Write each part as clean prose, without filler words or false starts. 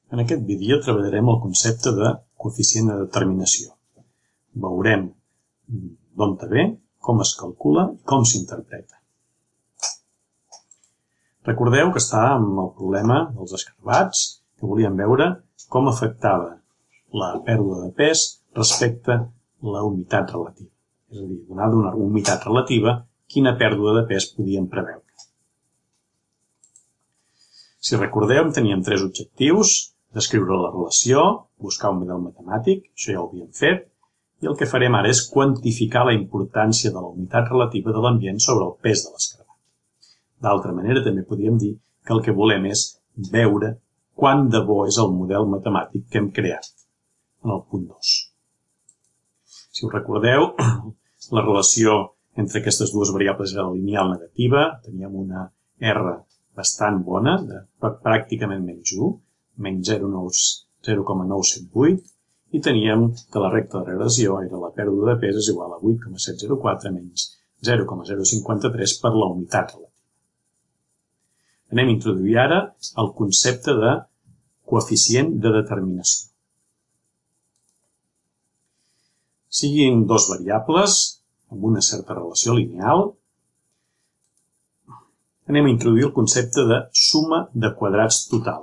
En aquest vídeo treballarem el concepte de coeficient de determinació. Veurem d'on ve, com es calcula i com s'interpreta. Recordeu que estàvem amb el problema dels escarbats, que volíem veure com afectava la pèrdua de pes respecte a la humitat relativa. És a dir, donada una humitat relativa, quina pèrdua de pes podíem preveure. Si recordeu, teníem tres objectius: descriure la relació, buscar un model matemàtic, això ja ho havíem fet, i el que farem ara és quantificar la importància de la humitat relativa de l'ambient sobre el pes de l'escarbat. D'altra manera, també podríem dir que el que volem és veure quant de bo és el model matemàtic que hem creat en el punt 2. Si us recordeu, la relació entre aquestes dues variables era lineal negativa, teníem una R bastant bona, de pràcticament menys 1, menys 0,978, i teníem que la recta de regressió era la pèrdua de pes és igual a 8,704 menys 0,053 per la humitat relativa. Anem a introduir ara el concepte de coeficient de determinació. Siguin dos variables amb una certa relació lineal, anem a introduir el concepte de suma de quadrats total.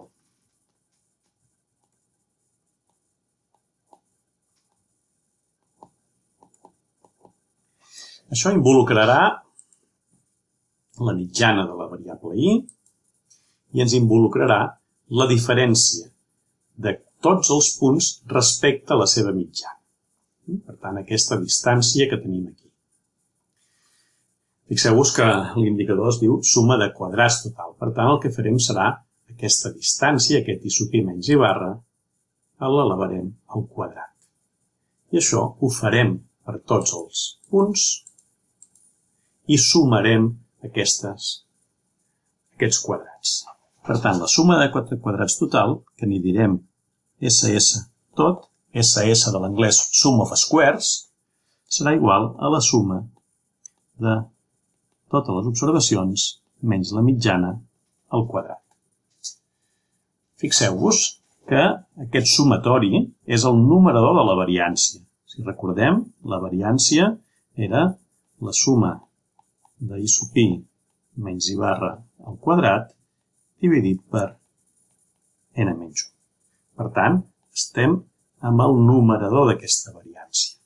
Això involucrarà la mitjana de la variable i ens involucrarà la diferència de tots els punts respecte a la seva mitjana. Per tant, aquesta distància que tenim aquí. Fixeu-vos que l'indicador es diu suma de quadrats total. Per tant, el que farem serà aquesta distància, aquest i sub i menys i barra, l'elevarem al quadrat. I això ho farem per tots els punts i sumarem aquests quadrats. Per tant, la suma de quadrats total, que n'hi direm SS tot, SS de l'anglès sum of squares, serà igual a la suma de totes les observacions menys la mitjana al quadrat. Fixeu-vos que aquest sumatori és el numerador de la variància. Si recordem, la variància era la suma de i sub i menys i barra al quadrat dividit per n menys 1. Per tant, estem amb el numerador d'aquesta variància.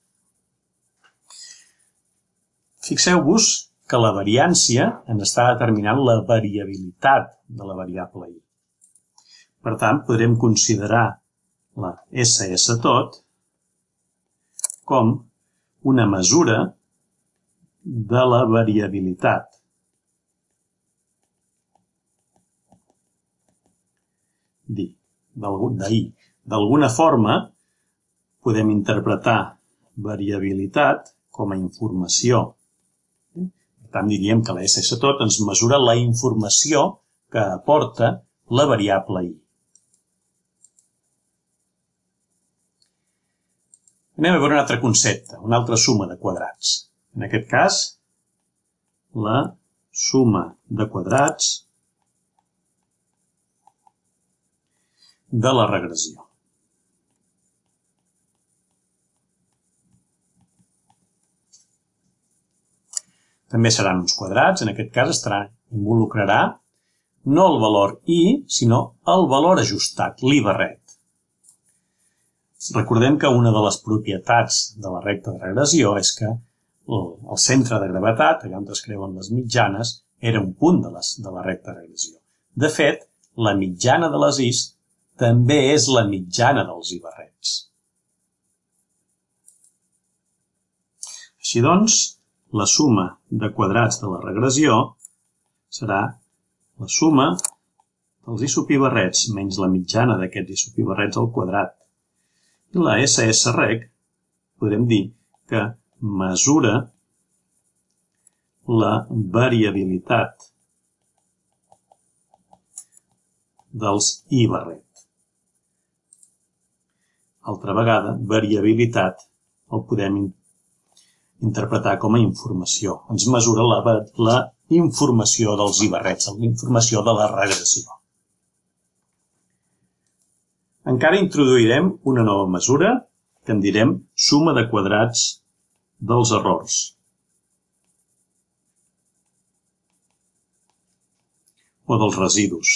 Fixeu-vos que la variància ens està determinant la variabilitat de la variable i. Per tant, podrem considerar la SS tot com una mesura de la variabilitat d'I. D'alguna forma, podem interpretar variabilitat com a informació. Per tant, diríem que la SS tot ens mesura la informació que aporta la variable I. Anem a veure un altre concepte, una altra suma de quadrats. En aquest cas, la suma de quadrats de la regressió. També seran uns quadrats, en aquest cas involucrarà no el valor i, sinó el valor ajustat, l'i barret. Recordem que una de les propietats de la recta de regressió és que el centre de gravetat, allà on es creuen les mitjanes, era un punt de la recta de regressió. De fet, la mitjana de les i's també és la mitjana dels i barrets. Així doncs, la suma de quadrats de la regressió serà la suma dels i sub i barrets menys la mitjana d'aquests i sub i barrets al quadrat. I la SS reg podrem dir que mesura la variabilitat dels i barret. Altra vegada, variabilitat el podem interpretar com a informació. Ens mesura la informació dels i barrets, la informació de la regressió. encara introduirem una nova mesura que en direm suma de quadrats dels errors. O dels residus.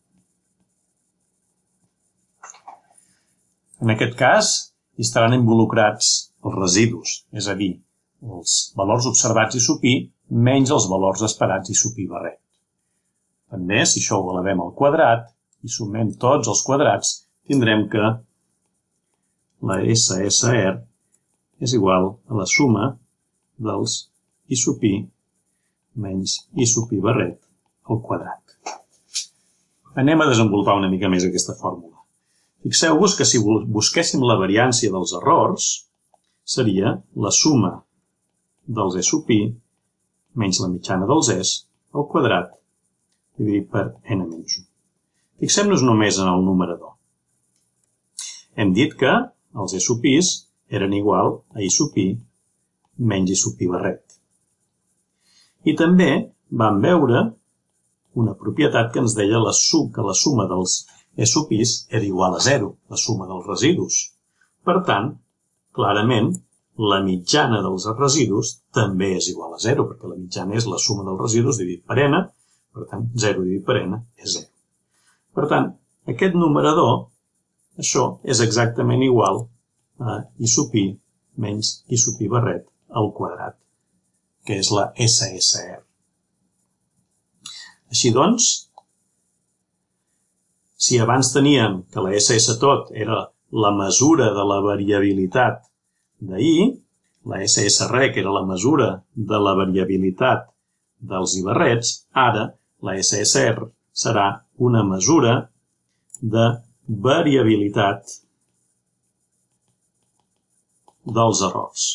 En aquest cas, hi estaran involucrats els residus, és a dir, els valors observats i supí menys els valors esperats i supí barret. També, si això ho elevem al quadrat i sumem tots els quadrats, tindrem que la SSR és igual a la suma dels i supí menys i supí barret al quadrat. Anem a desenvolupar una mica més aquesta fórmula. Fixeu-vos que si busquéssim la variància dels errors, seria la suma dels E sub i menys la mitjana dels Es al quadrat dividit per n-1. Fixem-nos només en el numerador. Hem dit que els E sub is eren igual a I sub i menys I sub i barret. I també vam veure una propietat que ens deia que la suma dels E sub is era igual a 0, la suma dels residus. Per tant, clarament, la mitjana dels residus també és igual a 0, perquè la mitjana és la suma dels residus dividit per n, per tant, 0 dividit per n és 0. Per tant, aquest numerador, això és exactament igual a I sub i menys I sub i barret al quadrat, que és la SSR. Així doncs, si abans teníem que la SS tot era la mesura de la variabilitat de I, la SS rec era la mesura de la variabilitat dels I barrets, ara la SSR serà una mesura de variabilitat dels errors.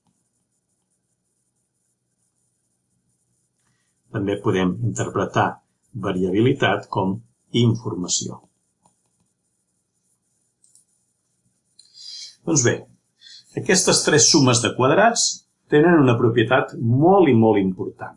També podem interpretar variabilitat com informació. Doncs bé, aquestes tres sumes de quadrats tenen una propietat molt i molt important.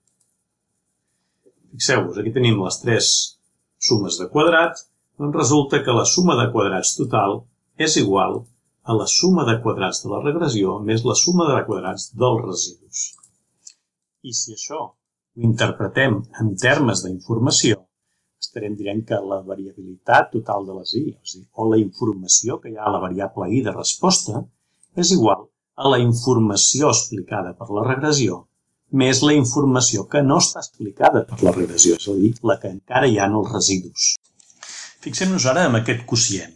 Fixeu-vos, aquí tenim les tres sumes de quadrats, doncs resulta que la suma de quadrats total és igual a la suma de quadrats de la regressió més la suma de quadrats dels residus. I si això ho interpretem en termes d'informació, estarem dient que la variabilitat total de les I, o la informació que hi ha a la variable I de resposta, és igual a la informació explicada per la regressió més la informació que no està explicada per la regressió, és a dir, la que encara hi ha en els residus. Fixem-nos ara en aquest quocient.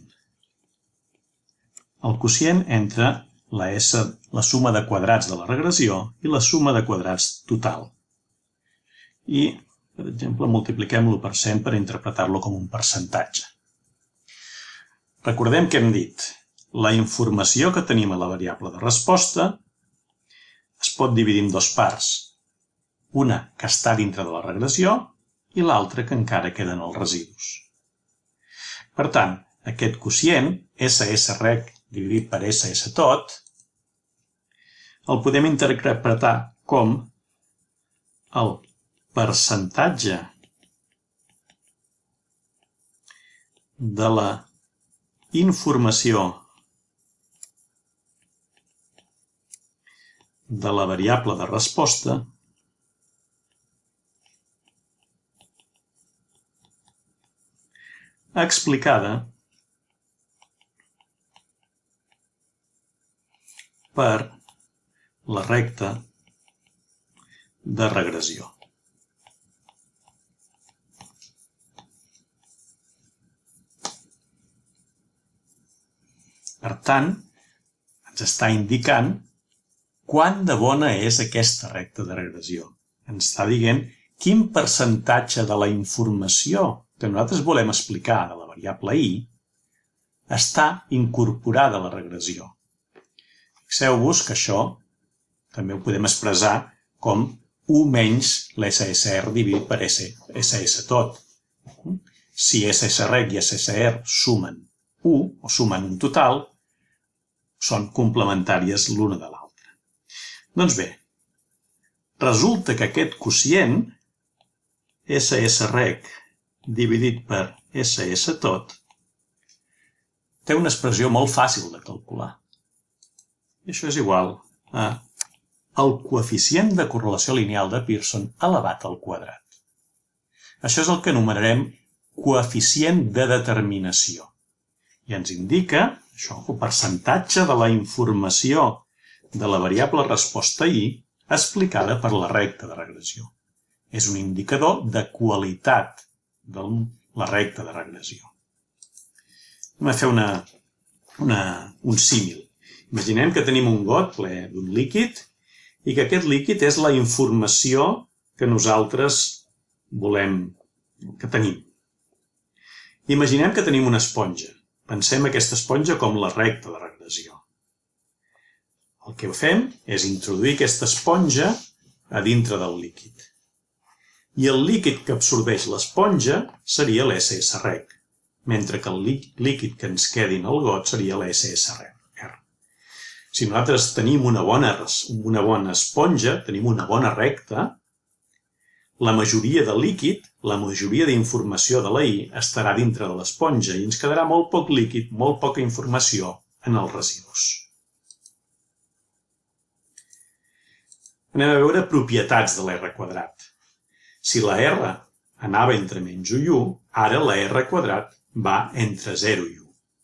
El quocient entre la suma de quadrats de la regressió i la suma de quadrats total. I, per exemple, multipliquem l'1% per interpretar-lo com un percentatge. Recordem que hem dit la informació que tenim a la variable de resposta es pot dividir en dues parts. Una que està dintre de la regressió i l'altra que encara queden els residus. Per tant, aquest quocient, SS rec dividit per SS tot, el podem interpretar com el percentatge de la informació de la variable de resposta explicada per la recta de regressió. Per tant, ens està indicant quant de bona és aquesta recta de regressió. Ens està dient quin percentatge de la informació que nosaltres volem explicar de la variable I està incorporada a la regressió. Fixeu-vos que això també ho podem expressar com 1 menys l'SSR dividit per SS tot. Si SSR i SSR sumen 1 o sumen un total, són complementàries l'una de l'altra. Doncs bé, resulta que aquest quocient, SS rec dividit per SS tot, té una expressió molt fàcil de calcular. I això és igual a el coeficient de correlació lineal de Pearson elevat al quadrat. Això és el que anomenarem coeficient de determinació. I ens indica, això, el percentatge de la informació de la variable resposta I explicada per la recta de regressió. És un indicador de qualitat de la recta de regressió. Anem a fer un símil. Imaginem que tenim un got ple d'un líquid i que aquest líquid és la informació que nosaltres que tenim. Imaginem que tenim una esponja. Pensem aquesta esponja com la recta de regressió. El que fem és introduir aquesta esponja a dintre del líquid. I el líquid que absorbeix l'esponja seria l'SS reg, mentre que el líquid que ens quedi en el got seria l'SS R. Si nosaltres tenim una bona esponja, tenim una bona recta, la majoria de líquid, la majoria d'informació de la I estarà dintre de l'esponja i ens quedarà molt poc líquid, molt poca informació en els residus. Anem a veure propietats de l'R quadrat. Si la R anava entre menys 1 i 1, ara la R quadrat va entre 0 i 1.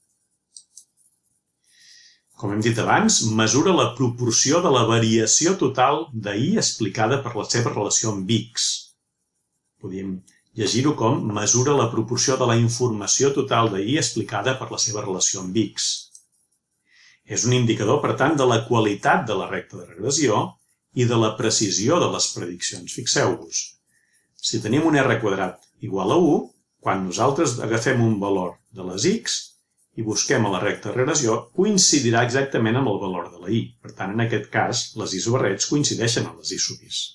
Com hem dit abans, mesura la proporció de la variació total de I explicada per la seva relació amb X. Podríem llegir-ho com mesura la proporció de la informació total de I explicada per la seva relació amb X. És un indicador, per tant, de la qualitat de la recta de regressió i de la precisió de les prediccions. Fixeu-vos, si tenim un R quadrat igual a 1, quan nosaltres agafem un valor de les X i busquem a la recta de regressió, coincidirà exactament amb el valor de la I. Per tant, en aquest cas, les I sobre X coincideixen amb les I sub Is.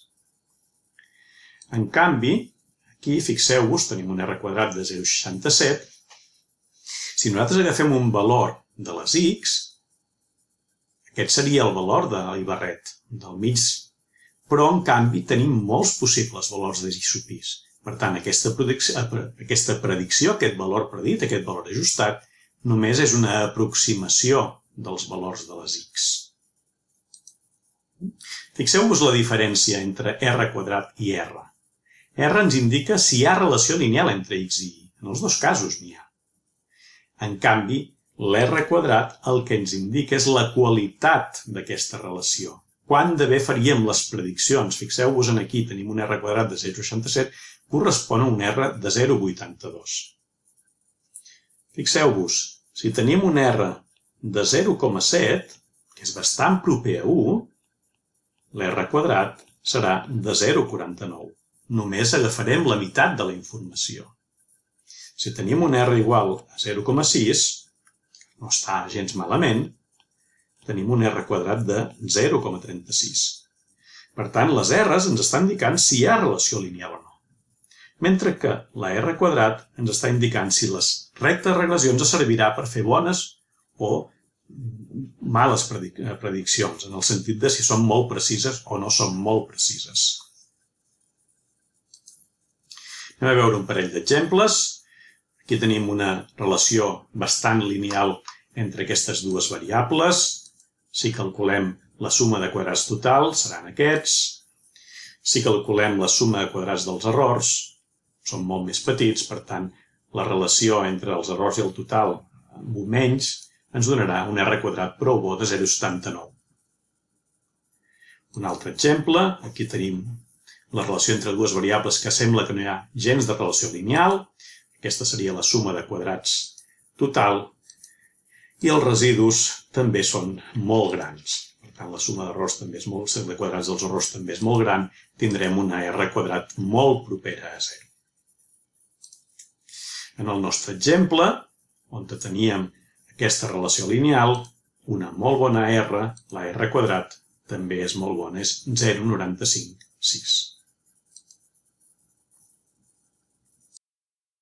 En canvi, aquí, fixeu-vos, tenim un R quadrat de 0,67. Si nosaltres agafem un valor de les X, aquest seria el valor de I barret, del mig. Però, en canvi, tenim molts possibles valors de I sub Is. Per tant, aquesta predicció, aquest valor predit, aquest valor ajustat, només és una aproximació dels valors de les X. Fixeu-vos la diferència entre R quadrat i R. R ens indica si hi ha relació lineal entre X i Y. En els dos casos n'hi ha. En canvi, l'R quadrat el que ens indica és la qualitat d'aquesta relació. Quant de bé faríem les prediccions? Fixeu-vos en aquí, tenim un R quadrat de 0,67, correspon a un R de 0,82. Fixeu-vos, si tenim un R de 0,7, que és bastant proper a 1, l'R quadrat serà de 0,49. Només agafarem la meitat de la informació. Si tenim un R igual a 0,6, no està gens malament, tenim un R quadrat de 0,36. Per tant, les R's ens estan indicant si hi ha relació lineal o no. Mentre que la R quadrat ens està indicant si les rectes de regressió ens servirà per fer bones o males prediccions, en el sentit de si són molt precises o no són molt precises. Anem a veure un parell d'exemples. Aquí tenim una relació bastant lineal entre aquestes dues variables. Si calculem la suma de quadrats total, seran aquests. Si calculem la suma de quadrats dels errors, són molt més petits, per tant, la relació entre els errors i el total amb un menys ens donarà un R quadrat prou bo de 0,79. Un altre exemple, aquí tenim la relació entre dues variables que sembla que no hi ha gens de relació lineal. Aquesta seria la suma de quadrats total. I els residus també són molt grans. Per tant, la suma d'errors també és molt, de quadrats dels errors també és molt gran. Tindrem una R quadrat molt propera a 0. En el nostre exemple, on teníem aquesta relació lineal, una molt bona R, la R quadrat, també és molt bona, és 0,956.